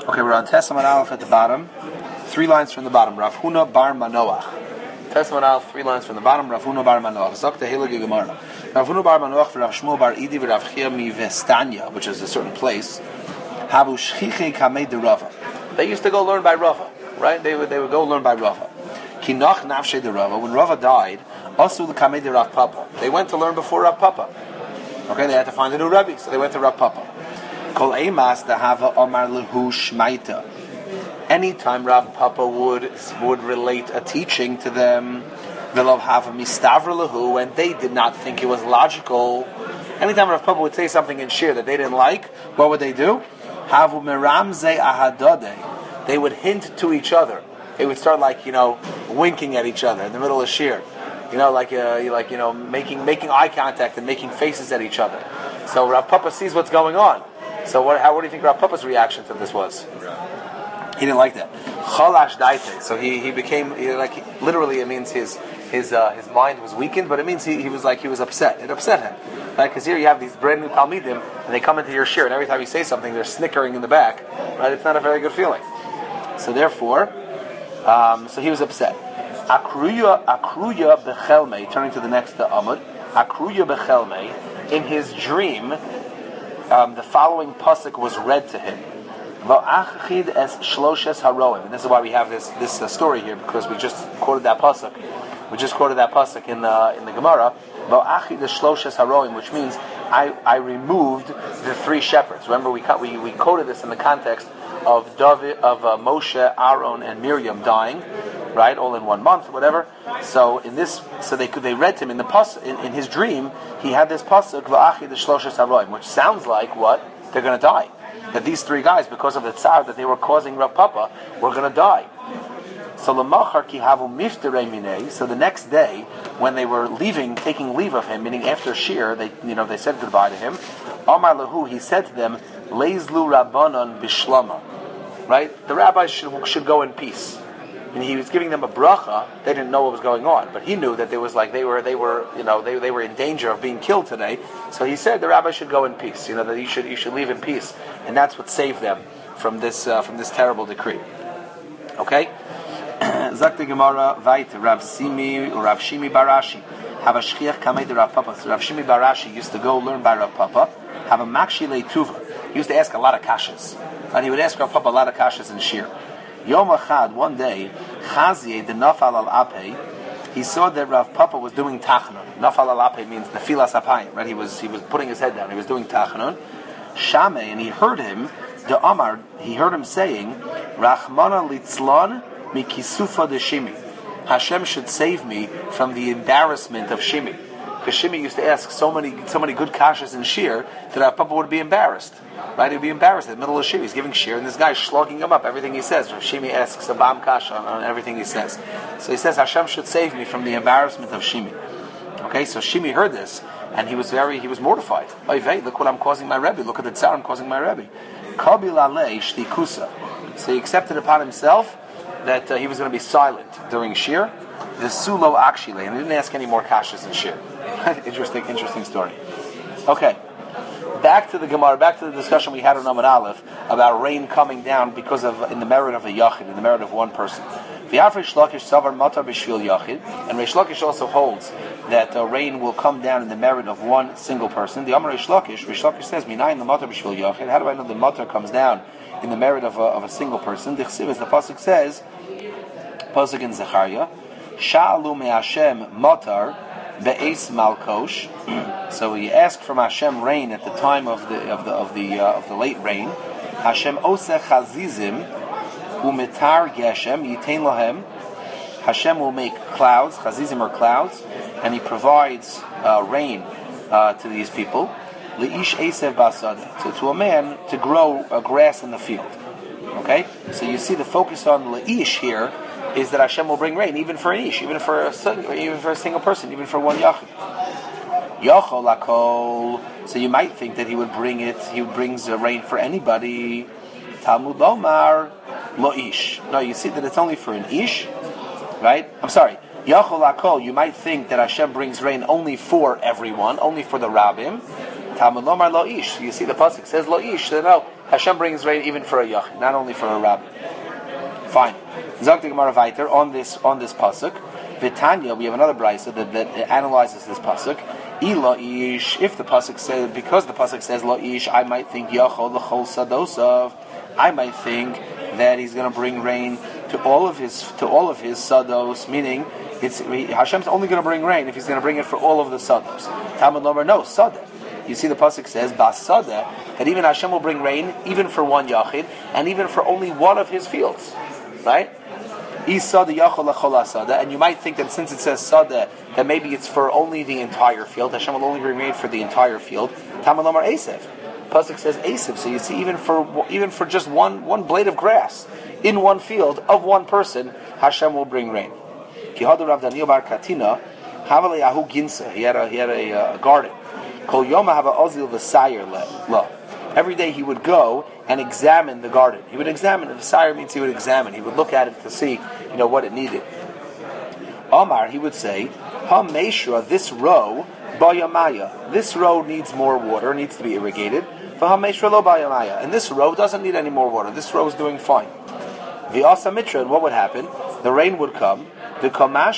Okay, we're on Testament Aleph at the bottom. 3 lines from the bottom. Rav Huna bar Manoach. Testament Aleph, 3 lines from the bottom. Rav Huna bar Manoach. Zok the Heilige Gemara. Rav Huna bar Manoach Rav Shmuel bar Idi Rav Chia mi Vestanya, which is a certain place. Havu shchiche kamei de Rava. They used to go learn by Rava, right? They would go learn by Rava. Kinach nafshe de Rava. When Rava died, also the kamei de Rav Papa. They went to learn before Rav Papa. Okay, they had to find a new Rebbe, so they went to Rav Papa. Kol emas dehava omar lehu shmaita. Anytime Rav Papa would relate a teaching to them, v'lo hava mistavra lehu, and they did not think it was logical. Anytime Rav Papa would say something in shir that they didn't like, what would they do? Havu meramze ahadode. They would hint to each other. They would start winking at each other in the middle of shir. Making eye contact and making faces at each other. So Rav Papa sees what's going on. So what do you think Rav Papa's reaction to this was? He didn't like that. Chalash daite. So he became literally it means his mind was weakened, but it means he was upset. It upset him, right? Because here you have these brand new talmidim, and they come into your shir, and every time you say something, they're snickering in the back. Right? It's not a very good feeling. So therefore, so he was upset. Akruya bechelme. Turning to the next Amud. Akruya bechelme. In his dream, the following pasuk was read to him. Va'achid es shloshes haroim. And this is why we have this story here, because we just quoted that pasuk. We just quoted that pasuk in the Gemara. Va'achid es shloshes haroim, which means I removed the 3 shepherds. Remember, we quoted this in the context of Moshe, Aaron, and Miriam dying, right? All in 1 month, whatever. So they read to him in the pasuk, in his dream. He had this pasuk va'achid es shloshes haroim, which sounds like what? They're going to die. That these 3 guys, because of the tsar that they were causing Rav Papa, were going to die. So lemachar ki havu mifterei minei. So the next day, when they were taking leave of him, meaning after shir, they said goodbye to him. Amar lahu, he said to them, leizlu rabbanon bishlama. Right? The rabbis should go in peace. And he was giving them a bracha. They didn't know what was going on, but he knew that they were in danger of being killed today. So he said the rabbi should go in peace. That you should leave in peace, and that's what saved them from this terrible decree. Okay. Zakti Gemara Vayt Rav Simi or Rav Shimi Barashi have a shchiach kamei de Rav Papa. So Rav Shimi Barashi used to go learn by Rav Papa. Have a makshi leituva. He used to ask a lot of kashas, and he would ask Rav Papa a lot of kashas in shir. Yom Achad, one day, Chazie de Nafal al Apei, he saw that Rav Papa was doing Tachanun. Nafal al Apei means Nefilas Apayim, right? He was putting his head down. He was doing Tachanun. Shame, and he heard him, the Amar, he heard him saying, Rachmana litzlon mikisufa de Shimi. Hashem should save me from the embarrassment of Shimi. Because Shimi used to ask so many good kashas in shir that Rav Papa would be embarrassed. Right? He'd be embarrassed in the middle of shir. He's giving shir, and this guy's slugging him up, everything he says. Rav Shimi asks a bam kasha on everything he says. So he says, Hashem should save me from the embarrassment of Shimi. Okay, so Shimi heard this, and he was mortified. Oy vey, look what I'm causing my Rebbe. Look at the tsar I'm causing my Rebbe. Kabil alei shtikusa. So he accepted upon himself that he was going to be silent during shir. The sulo akshile, and he didn't ask any more kashas in shir. Interesting story. Okay, back to the Gemara, back to the discussion we had on Amud Aleph about rain coming down in the merit of a yachid, in the merit of one person. And Reish Lakish also holds that rain will come down in the merit of one single person. The Amar Reish Lakish says, "Minayin the matar b'shvil yachid." How do I know the matar comes down in the merit of a single person? The pasuk says, pasuk in Zechariah, "Sha'alu me'Hashem matar." Be'es malkosh. So he asked from Hashem rain at the time of the late rain. Hashem oseh chazizim umetar geshem yitain lahem. Hashem will make clouds. Chazizim are clouds, and He provides rain to these people. Leish esev basad, to a man to grow grass in the field. Okay, so you see the focus on leish here is that Hashem will bring rain, even for an ish, even for a single person, even for one yachid. Yachol lakol. So you might think that He brings rain for anybody. Talmud lomar lo ish. No, you see that it's only for an ish, right? I'm sorry. Yachol lakol. You might think that Hashem brings rain only for everyone, only for the rabbim. Talmud lomar lo ish. You see the pasuk says lo ish. So no, Hashem brings rain even for a yachid, not only for a rabbi. Fine. Zok the Gemara weiter on this pasuk. Vitanya, we have another brayso that analyzes this pasuk. Ila ish, if the pasuk says, because the pasuk says la ish, I might think yachol l'chol sadosav. I might think that he's going to bring rain to all of his sados, meaning Hashem's only going to bring rain if he's going to bring it for all of the sados. Talmud Lomar, no, sadah. You see the pasuk says basada, that even Hashem will bring rain even for one yachid and even for only one of his fields, right? And you might think that since it says sada, that maybe it's for only the entire field. Hashem will only bring rain for the entire field. Talmud Lomar Esev. Pasuk says Esev, so you see even for just one blade of grass in one field of one person, Hashem will bring rain. Kihadu Rav Daniel Bar Katina, Havale Yahu Ginsa. He had a garden. Kol Yoma Hava Ozil V'Sayer La. Every day he would go and examine the garden. He would examine it. V'Sayer means he would examine. He would look at it to see, what it needed. Omar, he would say, Ha Meshra, this row, Bayamaya. This row needs more water, needs to be irrigated. Ha Meshra Lo Bayamaya. And this row doesn't need any more water. This row is doing fine. V'Asa Mitra, and what would happen? The rain would come. The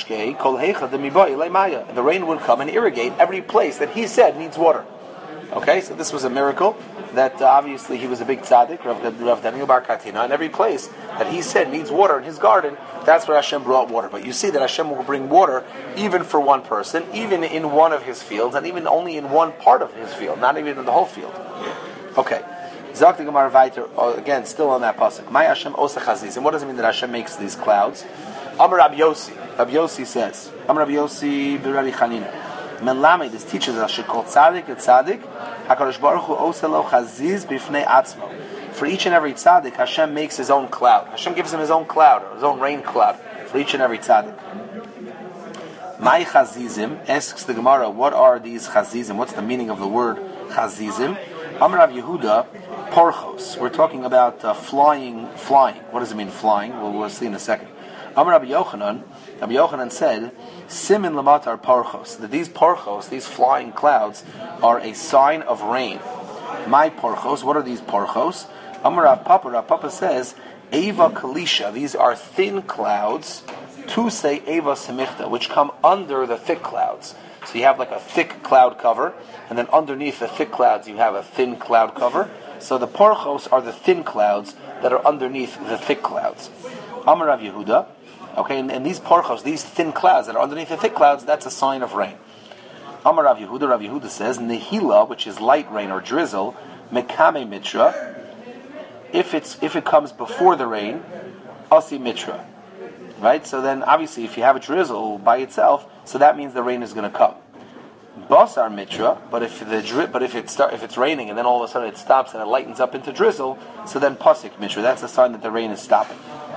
rain would come and irrigate every place that he said needs water. Okay, so this was a miracle that obviously he was a big tzaddik, Rav Daniel Bar Katina, and every place that he said needs water in his garden, that's where Hashem brought water. But you see that Hashem will bring water even for one person, even in one of his fields, and even only in one part of his field, not even in the whole field. Okay. Zok the Gemara weiter, again, still on that pasuk. My Hashem osa chazis. And what does it mean that Hashem makes these clouds? Amar Rabbi Yossi. Rabbi Yossi says, Amar Rabbi Yossi b'Rabbi Chanina. Men Lamed, this teaches us, shekol tzaddik et tzaddik, HaKadosh Baruch Hu osa lo chaziz b'fnei atzmo. For each and every tzaddik, Hashem makes his own cloud. Hashem gives him his own cloud, or his own rain cloud, for each and every tzaddik. My chazizim, asks the Gemara, what are these chazizim? What's the meaning of the word chazizim? Amar Rav Yehuda, porchos. We're talking about flying. What does it mean, flying? We'll see in a second. Amar Rabbi Yochanan said, Simin lamatar porchos. That these porchos, these flying clouds, are a sign of rain. My porchos, what are these porchos? Amar Rav Papa says, Eva Kalisha. These are thin clouds, to say Eva Semichta, which come under the thick clouds. So you have like a thick cloud cover, and then underneath the thick clouds you have a thin cloud cover. So the porchos are the thin clouds that are underneath the thick clouds. Amar Rav Yehuda, okay, and these porchos, these thin clouds that are underneath the thick clouds, that's a sign of rain. Amar Rav Yehuda says, Nehila, which is light rain or drizzle, Mekame Mitra, if it comes before the rain, Asi Mitra. Right? So then obviously if you have a drizzle by itself, so that means the rain is going to come. Basar Mitra, but if it's raining and then all of a sudden it stops and it lightens up into drizzle, so then Pasik Mitra, that's a sign that the rain is stopping.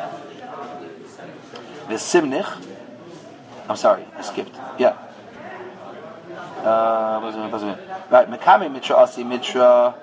The Simnich, I'm sorry, I skipped. Yeah. Right, Mekame Mitra, Asi Mitra,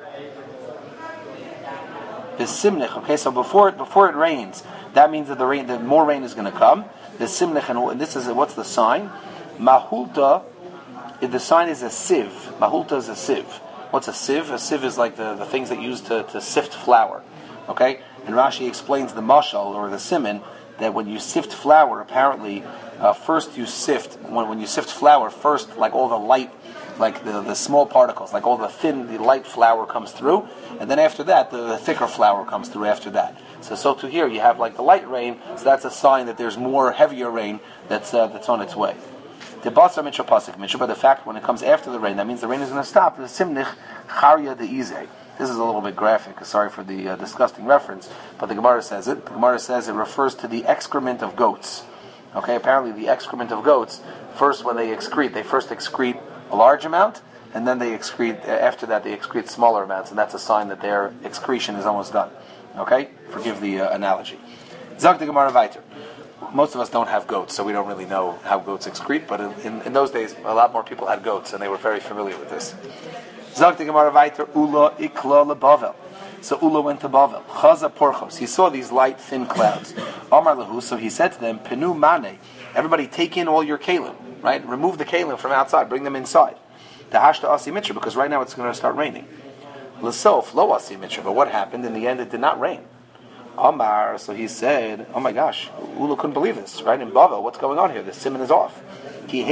the Simnich, okay, so before it rains, that means that more rain is going to come. The Simnich, and this is, what's the sign? Mahulta, the sign is a sieve. Mahulta is a sieve. What's a sieve? A sieve is like the things that you use to sift flour. Okay? And Rashi explains the mashal, or the siman, that when you sift flour, apparently, first you sift, when you sift flour, first, like all the light, like the small particles, like all the light flour comes through, and then after that, the thicker flour comes through after that. So to here, you have like the light rain, so that's a sign that there's more heavier rain that's on its way. The basar mitra pasik mitra, but the fact when it comes after the rain, that means the rain is going to stop. The simnich charya de izeh. This is a little bit graphic. Sorry for the disgusting reference, but the Gemara says it. The Gemara says it refers to the excrement of goats. Okay, apparently the excrement of goats, first when they first excrete a large amount, and then after that they excrete smaller amounts, and that's a sign that their excretion is almost done. Okay? Forgive the analogy. Zog the Gemara weiter. Most of us don't have goats, so we don't really know how goats excrete, but in those days, a lot more people had goats, and they were very familiar with this. Zog the Gemara weiter, Ula ikla lebavel. So Ula went to Bavel. Chaza porchos. He saw these light, thin clouds. Amar lahu, so he said to them, Penu mane. Everybody take in all your kalim, right? Remove the kalim from outside, bring them inside. The hashta asi mitra, because right now it's going to start raining. L'sof lo asi mitra. But what happened in the end? It did not rain. Amar, so he said, oh my gosh, Ula couldn't believe this, right? In Bavel, what's going on here? The simon is off. He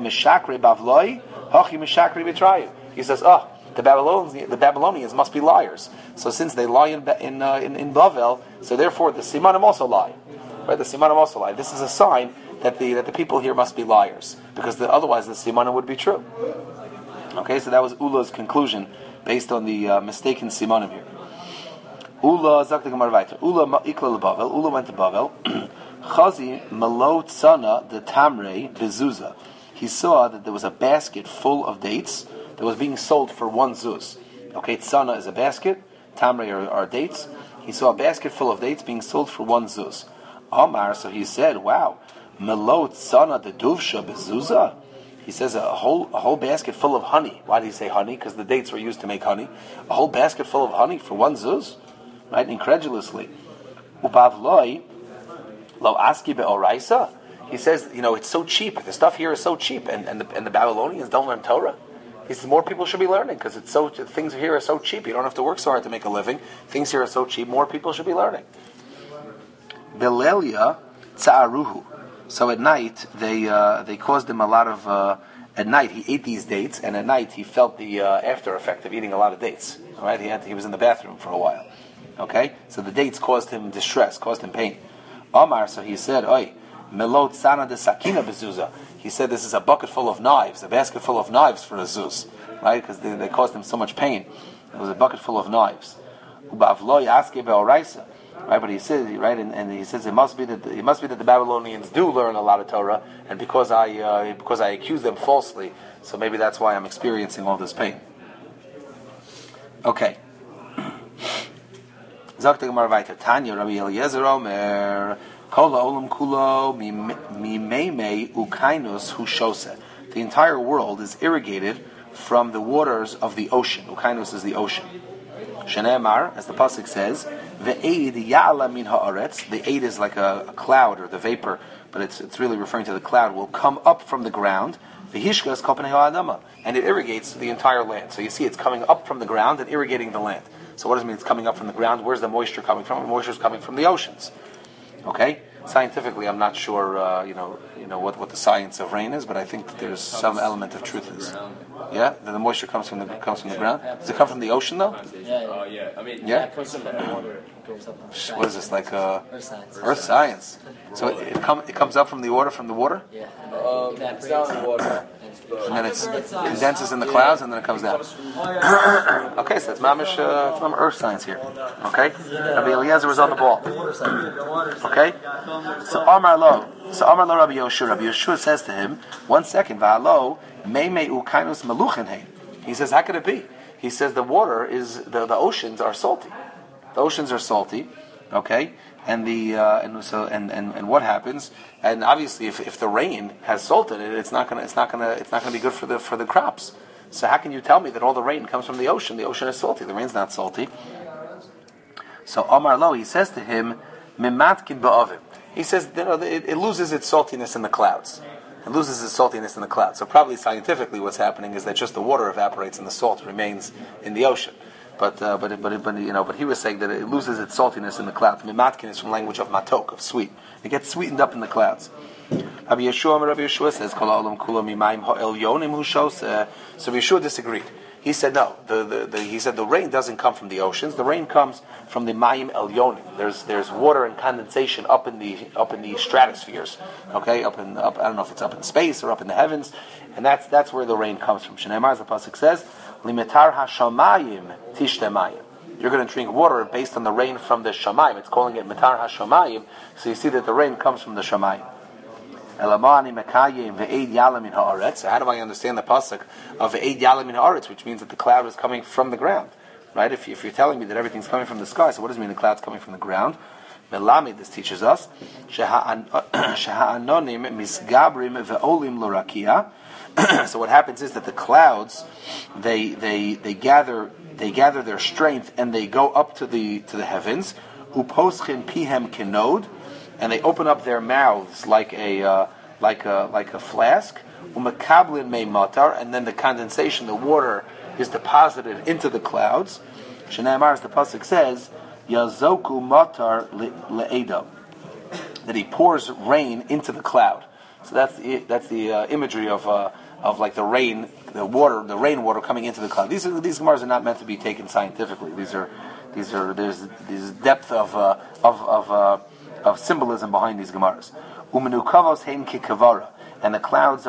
says, the Babylonians must be liars. So since they lie in Bavel, so therefore the Simanim also lie. Right? The Simanim also lie. This is a sign that the people here must be liars, because otherwise the Simanim would be true. Okay, so that was Ula's conclusion based on the mistaken Simanim here. Ula zakta gemar weiter. Ula ikla leBavel. Ula went to Bavel. Chazi malo tzana the tamre bezuza. He saw that there was a basket full of dates that was being sold for one zuz. Okay, tzana is a basket. Tamre are dates. He saw a basket full of dates being sold for one zuz. Amar, so he said, "Wow, malo tzana the duvsha bezuza." He says a whole basket full of honey. Why did he say honey? Because the dates were used to make honey. A whole basket full of honey for one zuz. Right, incredulously. Ubavloi lo aski be'oraisa. He says, it's so cheap. The stuff here is so cheap, and the Babylonians don't learn Torah. He says more people should be learning because things here are so cheap. You don't have to work so hard to make a living. Things here are so cheap. More people should be learning. Belelia tsa'aruhu. So at night they caused him a lot of. At night he ate these dates, and at night he felt the after effect of eating a lot of dates. All right, he was in the bathroom for a while. Okay, so the dates caused him distress, caused him pain. Omar, so he said, "Oi, melot sana de sakina bezuza." He said, "This is a bucket full of knives, a basket full of knives for a zuz, right? Because they caused him so much pain. It was a bucket full of knives." Ubavloi aske beoraisa, right? But he says, right, and he says it must be that the Babylonians do learn a lot of Torah, and because I accuse them falsely, so maybe that's why I'm experiencing all this pain. Okay. Zakta Gemara weiter. Tanya Rabbi Eliezer Omer Kol Olam Kulo Mimeimei Ukainus Hushose. The entire world is irrigated from the waters of the ocean. Ukainus is the ocean. Shenemar, as the pasuk says, Ve'eid Ya'ala Min Haaretz. The eid is like a cloud or the vapor, but it's really referring to the cloud. Will come up from the ground. V'hishkas Kopenei Ha'adama, and it irrigates the entire land. So you see, it's coming up from the ground and irrigating the land. So what does it mean it's coming up from the ground? Where's the moisture coming from? The moisture is coming from the oceans. Okay? Scientifically, I'm not sure, what the science of rain is, but I think that there's some element of truth in this. Yeah? That the moisture comes from the ground? Does it come from the ocean, though? Yeah. I mean, yeah? It comes from the water. What is this, like Earth science? So it comes up from the water? Yeah. It's down in the water. And then it condenses in the clouds, and then it comes down. Okay, so it's mamish earth science here. Okay, Rabbi Eliezer was on the ball. Okay, so Amar Lo Rabbi Yoshua. Rabbi Yoshua says to him, 1 second, Va'alo meimei ukainus meluchen hein. He says, how could it be? He says the water is the oceans are salty. The oceans are salty. Okay. And and what happens? And obviously, if the rain has salt in it, it's not gonna be good for the crops. So how can you tell me that all the rain comes from the ocean? The ocean is salty. The rain's not salty. So Amar Lo, he says to him, Mimatkin ba'avim. He says, it loses its saltiness in the clouds. It loses its saltiness in the clouds. So probably scientifically, what's happening is that just the water evaporates and the salt remains in the ocean. But he was saying that it loses its saltiness in the clouds. Mimatkin is from language of matok, of sweet. It gets sweetened up in the clouds. Rabbi Yeshua says, "Kol ha'olam kulo mimayim ha'elyonim hushos." So Rabbi Yeshua disagreed. He said no. He said the rain doesn't come from the oceans. The rain comes from the mayim elyonim. There's water and condensation up in the stratospheres. Okay, up. I don't know if it's up in space or up in the heavens, and that's where the rain comes from. Shneimar, as the pasuk says, "Limetar hashamayim tishtemayim." You're going to drink water based on the rain from the shamayim. It's calling it metar hashamayim. So you see that the rain comes from the shamayim. So how do I understand the pasuk of ve'ed yalam min haaretz, which means that the cloud is coming from the ground, right? If you're telling me that everything's coming from the sky, so what does it mean the cloud's coming from the ground? Melami, this teaches us sheha'anonim misgabrim ve'olim lorakia. So what happens is that the clouds they gather their strength and they go up to the heavens. Uposchin pihem kenod. And they open up their mouths like a flask. Umakablin may matar, and then the condensation, the water is deposited into the clouds. Shneimar, as the pasuk says, Yazoku matar le'edo, that he pours rain into the cloud. So that's the imagery of like the rain, the rainwater coming into the cloud. These gemaras are not meant to be taken scientifically. There's depth of symbolism behind these gemaras. Umenukavos hein kikavara, and the clouds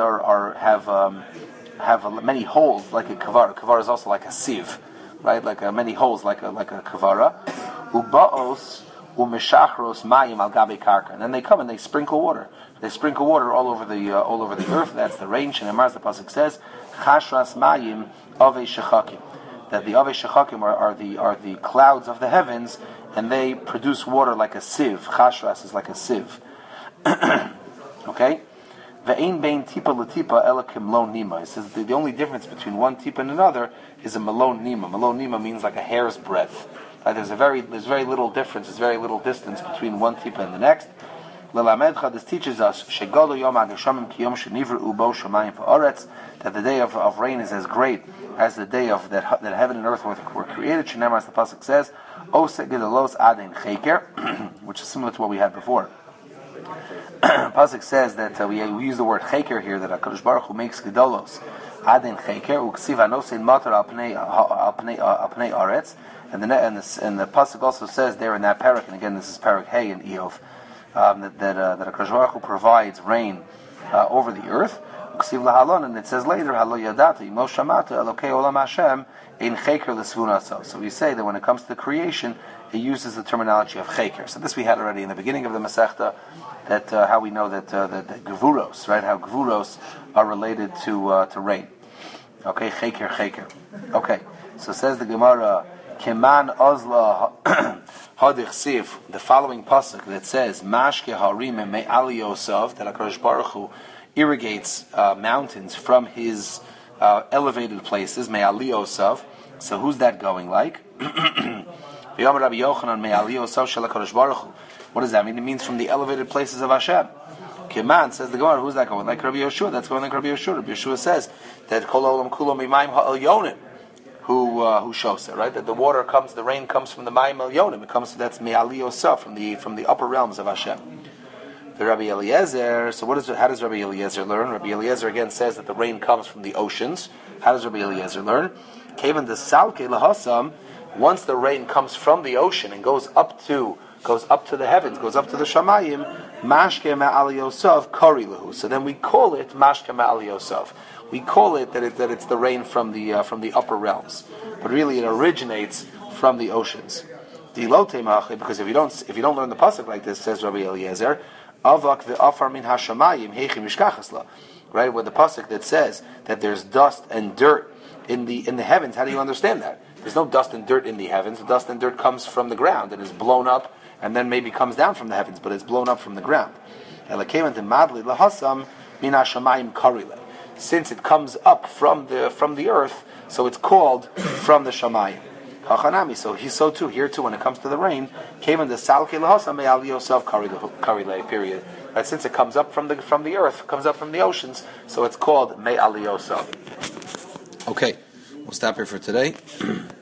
have many holes like a kavara. Kavara is also like a sieve, right? Like many holes like a kavara. Ubaos umeshachros mayim al gabe karka, and then they come and they sprinkle water. They sprinkle water all over the earth. That's the rain. Shneimar, as the pasuk says, chashras mayim ave shechakim, that the ave shechakim are the clouds of the heavens, and they produce water like a sieve. Chashras is like a sieve. Okay. Ve'ein bein tipa letipa elakim lo nima. It says the only difference between one tipa and another is a malon nima. Malon nima means like a hair's breadth. There's very little difference. There's very little distance between one tipa and the next. L'lamedcha, this teaches us shegolo yom hageshamim ki yom shenivru ubo shamayim va'aretz, that the day of rain is as great as the day of that heaven and earth were created. Shneimar, as the pasuk says, Ose gedolos aden cheker, which is similar to what we had before. Pasuk says that we use the word cheker here, that HaKadosh Baruch Hu makes gedolos aden cheker uksiv anosein matar al pnei aretz, and the pasuk also says there in that parak, and again this is parak Hey in Eov, that HaKadosh Baruch Hu provides rain over the earth. Uksiv lahalon, and it says later halo yadata imo shamata elokei olam Hashem ein cheker l'svunaso. So we say that when it comes to creation, he uses the terminology of cheker. So this we had already in the beginning of the Masechta, that how we know that gevuros, right? How gevuros are related to rain. Okay, cheker. Okay, so says the Gemara, keman ozla hadichsiv, the following pasuk that says mashke harim me'ali yosav, that HaKadosh Baruch Hu irrigates mountains from his elevated places, me'ali yosav. So who's that going like? What does that mean? It means from the elevated places of Hashem. Keman, says the Gemara, who's that going? Like Rabbi Yeshua. That's going like Rabbi Yeshua. Rabbi Yeshua says that kol olam kulo mimayim ha'elyonim, who shows it, right? That the rain comes from the mayim elyonim. It comes, that's me'ali yosef, from the upper realms of Hashem. The Rabbi Eliezer. So how does Rabbi Eliezer learn? Rabbi Eliezer again says that the rain comes from the oceans. How does Rabbi Eliezer learn? Kevan the salke lahasam. Once the rain comes from the ocean and goes up to the heavens, goes up to the shamayim, mashke ma'al yosef kari lahu. So then we call it mashke ma'al yosef. We call it that it's the rain from the upper realms, but really it originates from the oceans. Because if you don't learn the pasuk like this, says Rabbi Eliezer, avak ve'afar min hashamayim heichim yishkachasla. Right, with the pasuk that says that there's dust and dirt in the heavens. How do you understand that? There's no dust and dirt in the heavens. The dust and dirt comes from the ground and is blown up, and then maybe comes down from the heavens, but it's blown up from the ground. Since it comes up from the earth, so it's called from the shamayim. So he's so too here too when it comes to the rain. Period. Right, since it comes up from the earth, comes up from the oceans, so it's called me'al yosef. Okay, we'll stop here for today.